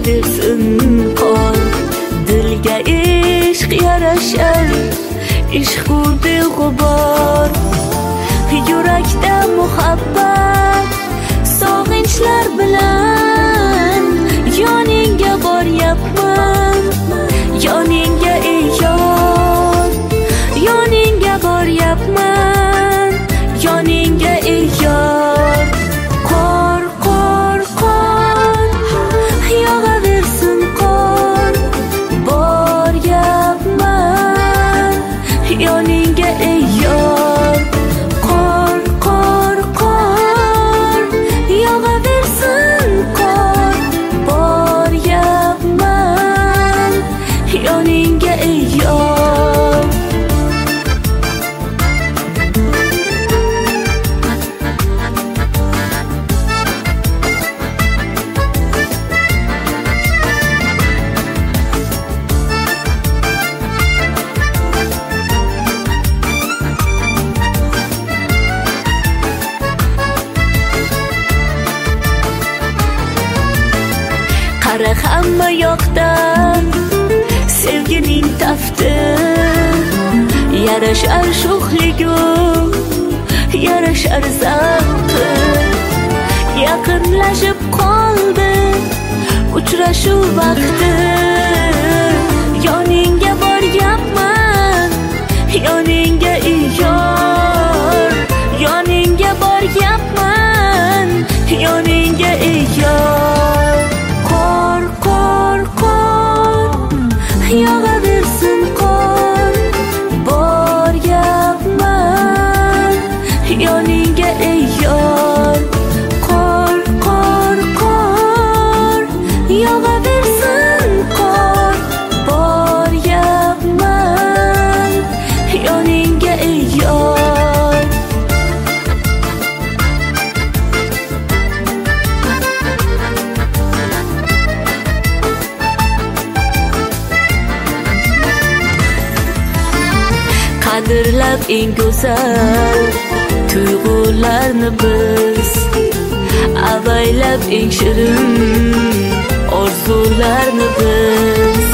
yog'aversin qor. Dilga ishq yarashar, ishq-u beg'ubor. Yurakda muhabbat, sog'inchlar bilan yoningga boryapman. Yoningga ey yor, yoningga boryapman. Yoningga ey yor. Qor, qor, qor, yog'aversin qor. Boryapman yoningga ey yor. Qor, qor, qor, yog'aversin qor. Boryapman yoningga ey yor. Qara hamma yoqdan sevgining tafti, yarashar sho'xligu, yarashar zavqi. Yaqinlashib qoldi uchrashuv vaqti. Yoningga boryapman, yoningga ey yor. Yoningga boryapman, yoningga ey yor. Qor, qor, qor, yog'aversin qor. Boryapman yoningga ey yor. Qor, qor, qor, yog'aversin qor. Boryapman yoningga ey yor. Qadrlab eng go'zal tuyg'ularni biz, avaylab eng shirin orzularni biz.